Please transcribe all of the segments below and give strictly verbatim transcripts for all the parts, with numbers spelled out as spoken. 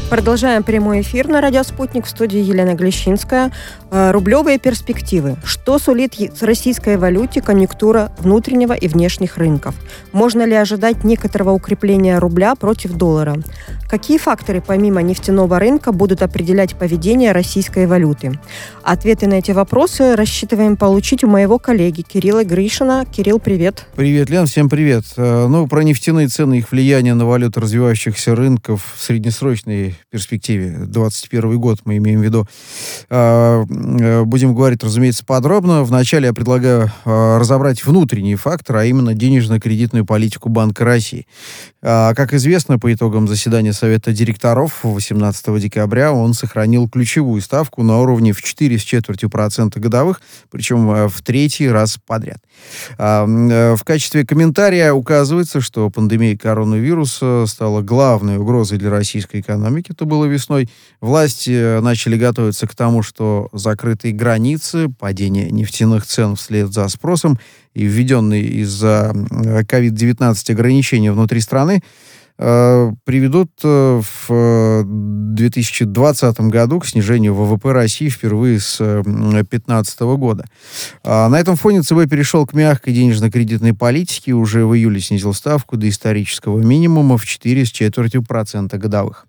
Продолжаем прямой эфир на радио «Спутник». В студии Елена Глещинская. Рублевые перспективы. Что сулит российской валюте конъюнктура внутреннего и внешних рынков? Можно ли ожидать некоторого укрепления рубля против доллара? Какие факторы помимо нефтяного рынка будут определять поведение российской валюты? Ответы на эти вопросы рассчитываем получить у моего коллеги Кирилла Гришина. Кирилл, привет. Привет, Лен, всем привет. Ну, про нефтяные цены и их влияние на валюты развивающихся рынков в среднесрочной перспективе, двадцать первый год мы имеем в виду, будем говорить, разумеется, подробно. Вначале я предлагаю разобрать внутренние факторы, а именно денежно-кредитную политику Банка России. Как известно, по итогам заседания Совета директоров восемнадцатого декабря он сохранил ключевую ставку на уровне в четыре с четвертью процента годовых, причем в третий раз подряд. В качестве комментария указывается, что пандемия коронавируса стала главной угрозой для российской экономики. Это было весной. Власти начали готовиться к тому, что закрытые границы, падение нефтяных цен вслед за спросом и введенные из-за ковид девятнадцать ограничения внутри страны э, приведут э, в две тысячи двадцатом году к снижению ВВП России впервые с две тысячи пятнадцатого года. А на этом фоне ЦБ перешел к мягкой денежно-кредитной политике и уже в июле снизил ставку до исторического минимума в четыре с четвертью процента годовых.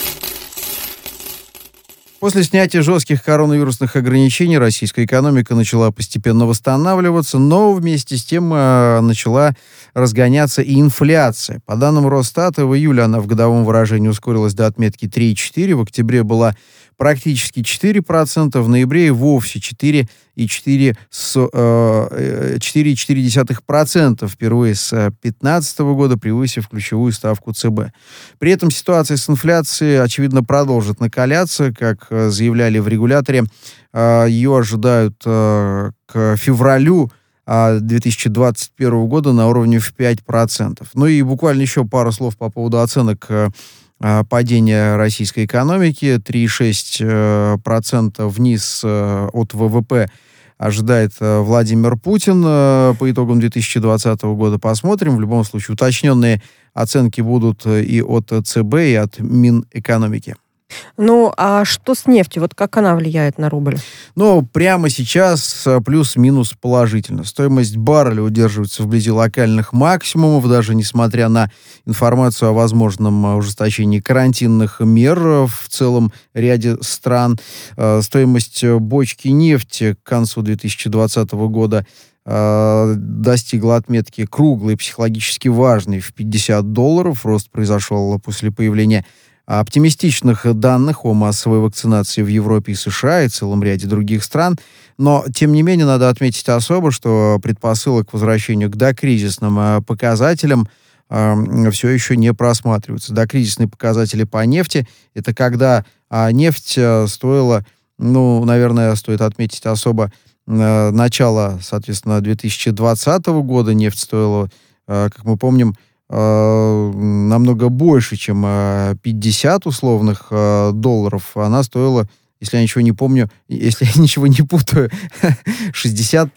После снятия жестких коронавирусных ограничений российская экономика начала постепенно восстанавливаться, но вместе с тем э, начала разгоняться и инфляция. По данным Росстата, в июле она в годовом выражении ускорилась до отметки три и четыре десятых, в октябре была практически четыре процента, в ноябре и вовсе четыре и четыре десятых процента, впервые с две тысячи пятнадцатого года, превысив ключевую ставку ЦБ. При этом ситуация с инфляцией, очевидно, продолжит накаляться. Как заявляли в регуляторе, ее ожидают к февралю две тысячи двадцать первого года на уровне в пять процентов. Ну и буквально еще пару слов по поводу оценок падения российской экономики. три и шесть десятых процента вниз от ВВП ожидает Владимир Путин по итогам две тысячи двадцатого года. Посмотрим. В любом случае, уточненные оценки будут и от ЦБ, и от Минэкономики. Ну, а что с нефтью? Вот как она влияет на рубль? Ну, прямо сейчас плюс-минус положительно. Стоимость барреля удерживается вблизи локальных максимумов, даже несмотря на информацию о возможном ужесточении карантинных мер в целом ряде стран. Стоимость бочки нефти к концу две тысячи двадцатого года достигла отметки круглой, психологически важной в пятьдесят долларов. Рост произошел после появления оптимистичных данных о массовой вакцинации в Европе и США и целом ряде других стран. Но, тем не менее, надо отметить особо, что предпосылок к возвращению к докризисным показателям э, все еще не просматриваются. Докризисные показатели по нефти — это когда а нефть стоила, ну, наверное, стоит отметить особо э, начало, соответственно, две тысячи двадцатого года. Нефть стоила, э, как мы помним, намного больше, чем пятьдесят условных долларов. Она стоила, если я ничего не помню, если я ничего не путаю, шестьдесят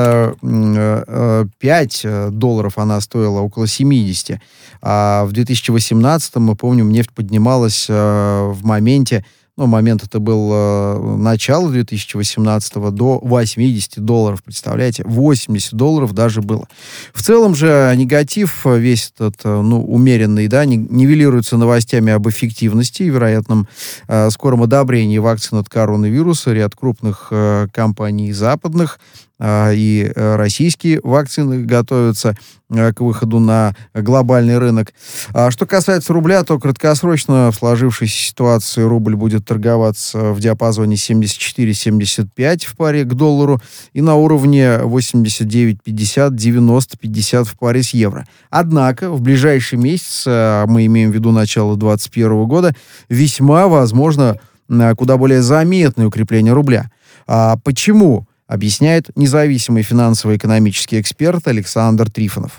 пять долларов она стоила, около семьдесят. А в две тысячи восемнадцатом, мы помним, нефть поднималась в моменте, ну, момент это был э, начало две тысячи восемнадцатого, до восемьдесят долларов, представляете? восемьдесят долларов даже было. В целом же негатив весь этот, ну, умеренный, да, нивелируется новостями об эффективности и вероятном э, скором одобрении вакцин от коронавируса. Ряд крупных э, компаний западных и российские вакцины готовятся к выходу на глобальный рынок. А что касается рубля, то краткосрочно в сложившейся ситуации рубль будет торговаться в диапазоне семьдесят четыре семьдесят пять в паре к доллару и на уровне восемьдесят девять пятьдесят девяносто пятьдесят в паре с евро. Однако в ближайший месяц, мы имеем в виду начало двадцать первого года, весьма возможно куда более заметное укрепление рубля. А почему? Объясняет независимый финансово-экономический эксперт Александр Трифонов.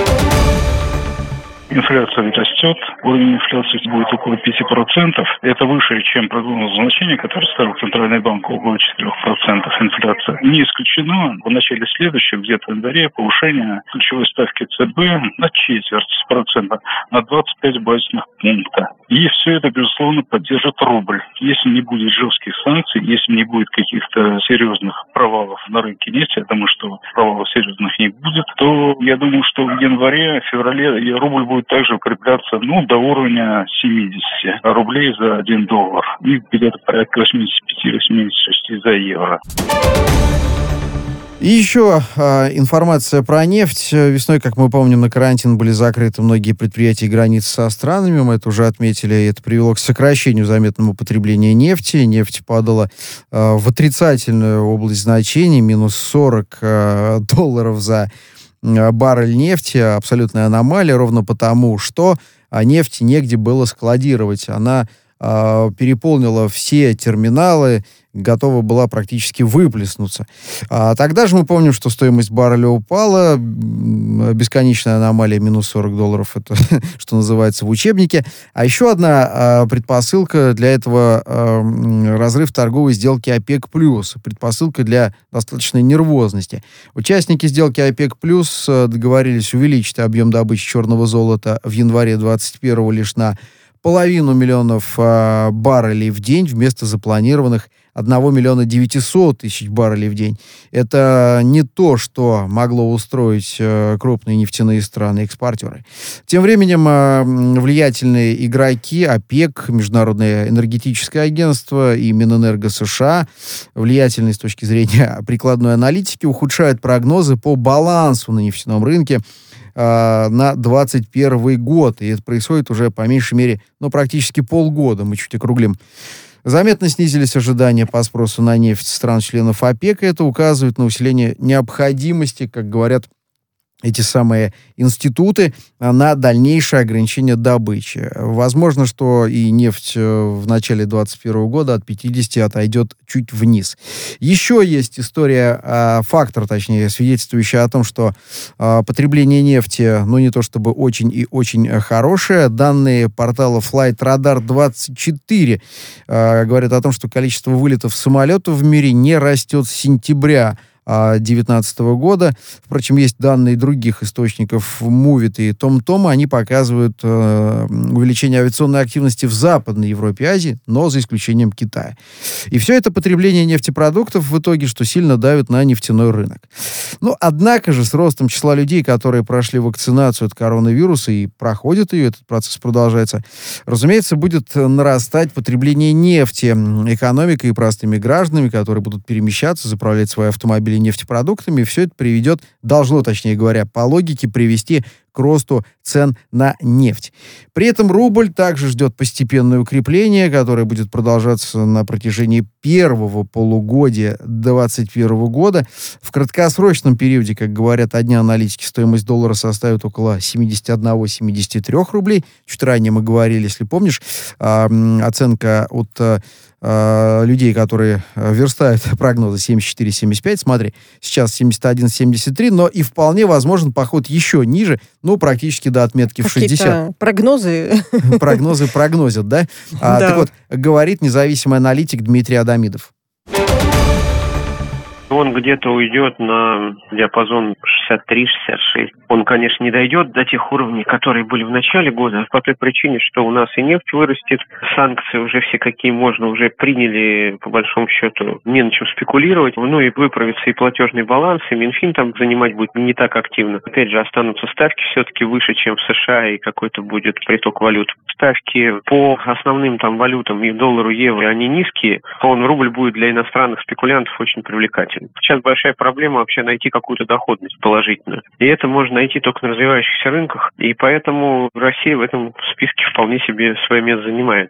Инфляция растет, уровень инфляции будет около пяти процентов. Это выше, чем прогнозное значение, которое ставил Центральный банк, около четырех процентов инфляции. Не исключено в начале следующего, где-то в январе, повышение ключевой ставки ЦБ на четверть процента, на двадцать пять базисных пункта. И все это, безусловно, поддержит рубль. Если не будет жестких санкций, если не будет каких-то серьезных провалов на рынке нефти, я думаю, что провалов серьезных не будет, то я думаю, что в январе, феврале рубль будет также укрепляться ну, до уровня семидесяти рублей за один доллар. И где-то порядка восемьдесят пять - восемьдесят шесть за евро. И еще э, информация про нефть. Весной, как мы помним, на карантин были закрыты многие предприятия и границы со странами. Мы это уже отметили. И это привело к сокращению заметному потребления нефти. Нефть падала э, в отрицательную область значений. Минус сорок э, долларов за э, баррель нефти. Абсолютная аномалия. Ровно потому, что э, нефти негде было складировать. Она э, переполнила все терминалы, готова была практически выплеснуться. А тогда же мы помним, что стоимость барреля упала. Бесконечная аномалия минус сорок долларов. Это, что называется, в учебнике. А еще одна а, предпосылка для этого а, разрыв торговой сделки ОПЕК+. Предпосылка для достаточной нервозности. Участники сделки ОПЕК+, договорились увеличить объем добычи черного золота в январе двадцать первого лишь на половину миллионов а, баррелей в день вместо запланированных одного миллиона девятисот тысяч баррелей в день. Это не то, что могло устроить э, крупные нефтяные страны-экспортеры. Тем временем э, влиятельные игроки ОПЕК, Международное энергетическое агентство и Минэнерго США, влиятельные с точки зрения прикладной аналитики, ухудшают прогнозы по балансу на нефтяном рынке э, на двадцать первый год. И это происходит уже по меньшей мере, ну, практически полгода. Мы чуть округлим. Заметно снизились ожидания по спросу на нефть стран-членов ОПЕК, и это указывает на усиление необходимости, как говорят эти самые институты, на дальнейшее ограничение добычи. Возможно, что и нефть в начале двадцать первого года от пятидесяти отойдет чуть вниз. Еще есть история, фактор, точнее, свидетельствующий о том, что потребление нефти, ну, не то чтобы очень и очень хорошее. Данные портала Flight Radar двадцать четыре говорят о том, что количество вылетов самолетов в мире не растет с сентября две тысячи девятнадцатого года. Впрочем, есть данные других источников, Мувит и Том-Тома. Они показывают э, увеличение авиационной активности в Западной Европе и Азии, но за исключением Китая. И все это потребление нефтепродуктов в итоге, что сильно давит на нефтяной рынок. Ну, однако же, с ростом числа людей, которые прошли вакцинацию от коронавируса и проходят ее, этот процесс продолжается, разумеется, будет нарастать потребление нефти. Экономикой и простыми гражданами, которые будут перемещаться, заправлять свои автомобили нефтепродуктами, все это приведет, должно, точнее говоря, по логике привести к росту цен на нефть. При этом рубль также ждет постепенное укрепление, которое будет продолжаться на протяжении первого полугодия двадцать первого года. В краткосрочном периоде, как говорят одни аналитики, стоимость доллара составит около семьдесят один - семьдесят три рублей. Чуть ранее мы говорили, если помнишь, оценка от людей, которые верстают прогнозы семьдесят четыре - семьдесят пять. Смотри, сейчас семьдесят один - семьдесят три, но и вполне возможен поход еще ниже, ну, практически до отметки в шестьдесят. Какие-то прогнозы. Прогнозы прогнозят, да? А, Да. Так вот, говорит независимый аналитик Дмитрий Адамидов. Он где-то уйдет на диапазон шестьдесят три - шестьдесят шесть. Он, конечно, не дойдет до тех уровней, которые были в начале года, по той причине, что у нас и нефть вырастет, санкции уже все какие можно уже приняли, по большому счету, не на чем спекулировать. Ну и выправится и платежный баланс, и Минфин там занимать будет не так активно. Опять же, останутся ставки все-таки выше, чем в США, и какой-то будет приток валют. Ставки по основным там валютам, и доллару, евро, они низкие, а он рубль будет для иностранных спекулянтов очень привлекательным. Сейчас большая проблема вообще найти какую-то доходность положительную. И это можно найти только на развивающихся рынках. И поэтому Россия в этом списке вполне себе свое место занимает.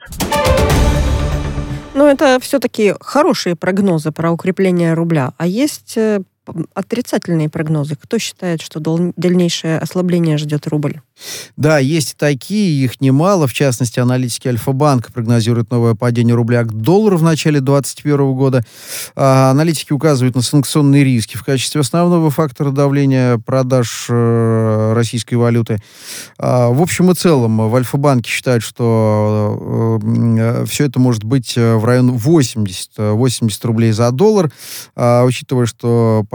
Но это все-таки хорошие прогнозы про укрепление рубля. А есть э, отрицательные прогнозы. Кто считает, что дол- дальнейшее ослабление ждет рубль? Да, есть и такие, их немало. В частности, аналитики Альфа-банка прогнозируют новое падение рубля к доллару в начале двадцать первого года. А аналитики указывают на санкционные риски в качестве основного фактора давления продаж э, российской валюты. А, в общем и целом, в Альфа-банке считают, что э, все это может быть в районе восемьдесят, восемьдесят рублей за доллар. А, учитывая, что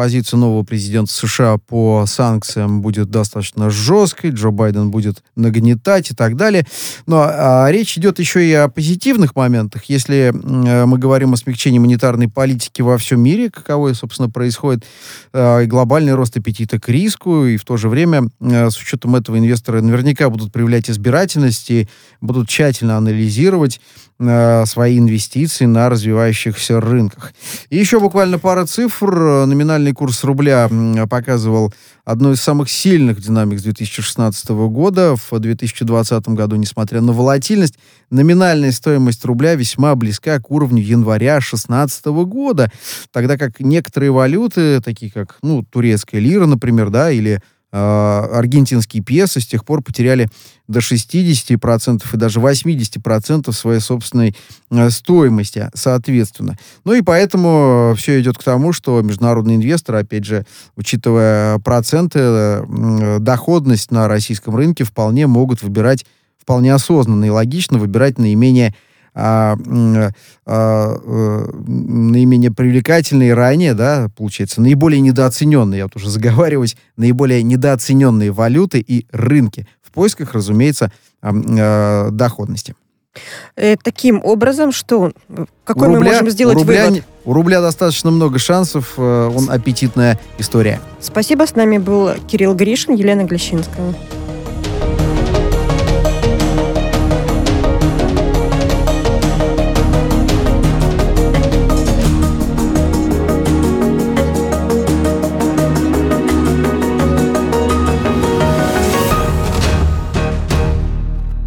позиция нового президента США по санкциям будет достаточно жесткой, Джо Байден будет нагнетать и так далее. Но а, речь идет еще и о позитивных моментах. Если а, мы говорим о смягчении монетарной политики во всем мире, каковое, собственно, происходит, а, глобальный рост аппетита к риску, и в то же время а, с учетом этого инвесторы наверняка будут проявлять избирательность и будут тщательно анализировать а, свои инвестиции на развивающихся рынках. И еще буквально пара цифр. Номинальный курс рубля показывал одну из самых сильных динамик с две тысячи шестнадцатого года. В две тысячи двадцатом году, несмотря на волатильность, номинальная стоимость рубля весьма близка к уровню января две тысячи шестнадцатого года, тогда как некоторые валюты, такие как ну, турецкая лира, например, да, или аргентинские песо с тех пор потеряли до шестидесяти процентов и даже восьмидесяти процентов своей собственной э, стоимости, соответственно. Ну и поэтому все идет к тому, что международные инвесторы, опять же, учитывая проценты, э, доходность на российском рынке, вполне могут выбирать, вполне осознанно и логично выбирать наименее А, а, а, наименее привлекательные ранее, да, получается, наиболее недооцененные, я вот уже заговариваюсь, наиболее недооцененные валюты и рынки в поисках, разумеется, а, а, доходности. Э, таким образом, что какой у рубля, мы можем сделать у рубля, вывод? У рубля достаточно много шансов, он аппетитная история. Спасибо, с нами был Кирилл Гришин, Елена Глещинская.